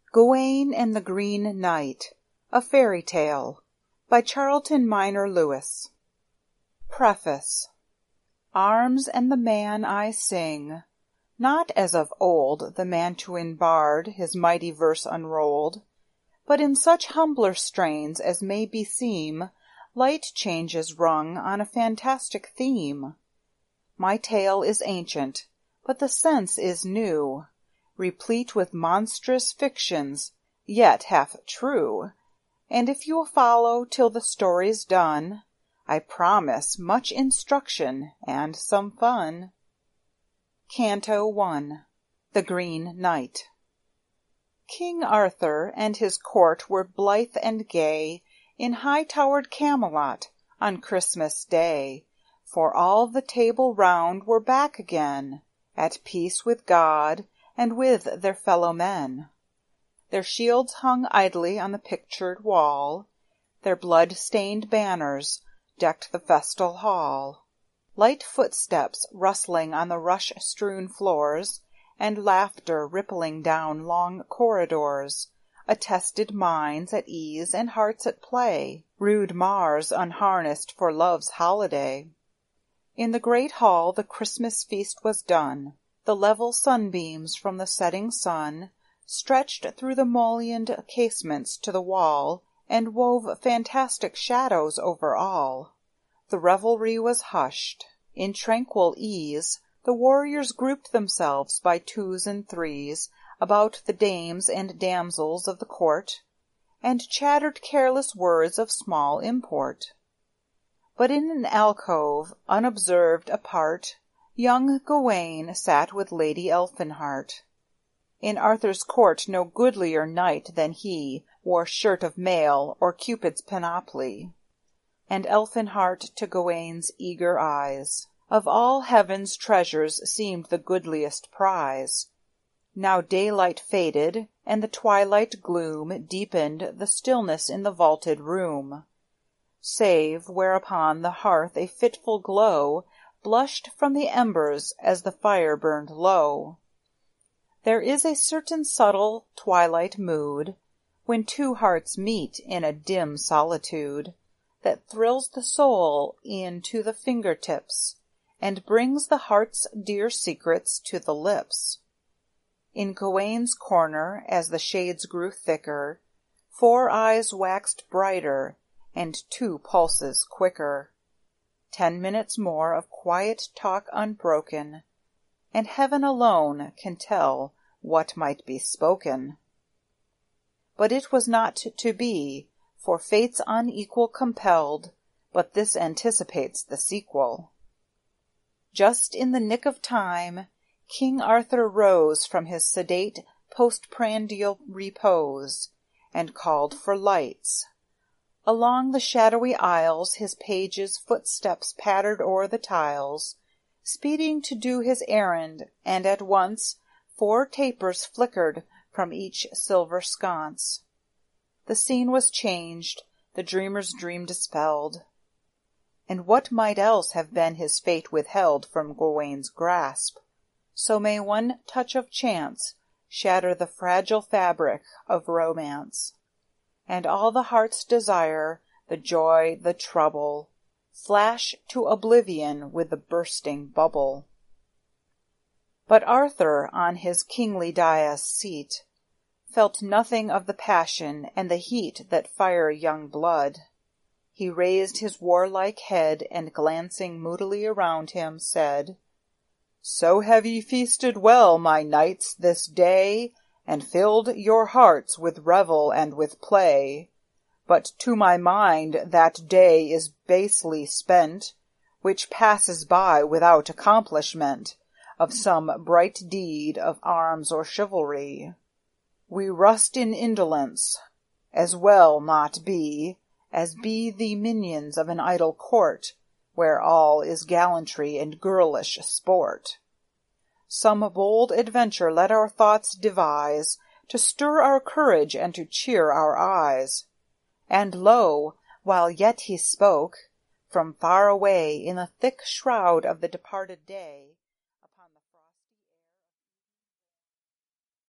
Gauwaine and the Green Knight, a Fairy Tale by Charlton Minor Lewis. Preface. Arms and the man I sing, not as of old the Mantuan bard his mighty verse unrolled, but in such humbler strains as may beseem light changes rung on a fantastic theme. My tale is ancient, but the sense is new, replete with monstrous fictions, yet half true, and if you'll follow till the story's done, I promise much instruction and some fun. Canto I. The Green Knight. King Arthur and his court were blithe and gay in high-towered Camelot on Christmas Day, for all the Table Round were back again, at peace with God and with their fellow-men. Their shields hung idly on the pictured wall, their blood-stained banners decked the festal hall. Light footsteps rustling on the rush-strewn floors, and laughter rippling down long corridors, attested minds at ease and hearts at play, rude Mars unharnessed for love's holiday. In the great hall the Christmas feast was done. The level sunbeams from the setting sun stretched through the mullioned casements to the wall, and wove fantastic shadows over all. The revelry was hushed. In tranquil ease the warriors grouped themselves by twos and threes about the dames and damsels of the court, and chattered careless words of small import. But in an alcove, unobserved apart, young Gauwaine sat with Lady Elfinhart. In Arthur's court no goodlier knight than he wore shirt of mail or Cupid's panoply. And Elfinhart to Gawaine's eager eyes of all heaven's treasures seemed the goodliest prize. Now daylight faded, and the twilight gloom deepened the stillness in the vaulted room, save where upon the hearth a fitful glow blushed from the embers as the fire burned low. There is a certain subtle twilight mood, when two hearts meet in a dim solitude, that thrills the soul e'en to the finger-tips, and brings the heart's dear secrets to the lips. In Gawaine's corner, as the shades grew thicker, 4 eyes waxed brighter, and 2 pulses quicker. 10 minutes more of quiet talk unbroken, and heaven alone can tell what might be spoken. But it was not to be, for fate's unequal compelled, but this anticipates the sequel. Just in the nick of time, King Arthur rose from his sedate postprandial repose, and called for lights. Along the shadowy aisles his pages' footsteps pattered o'er the tiles, speeding to do his errand, and at once 4 tapers flickered from each silver sconce. The scene was changed, the dreamer's dream dispelled. And what might else have been his fate withheld from Gawaine's grasp? So may one touch of chance shatter the fragile fabric of romance, and all the heart's desire, the joy, the trouble, flash to oblivion with the bursting bubble. But Arthur, on his kingly dais seat, felt nothing of the passion and the heat that fire young blood. He raised his warlike head, and glancing moodily around him, said, "So have ye feasted well, my knights, this day, and filled your hearts with revel and with play. But to my mind that day is basely spent, which passes by without accomplishment of some bright deed of arms or chivalry. We rust in indolence, as well not be, as be the minions of an idle court, where all is gallantry and girlish sport. Some bold adventure let our thoughts devise, to stir our courage and to cheer our eyes." And lo, while yet he spoke, from far away in the thick shroud of the departed day,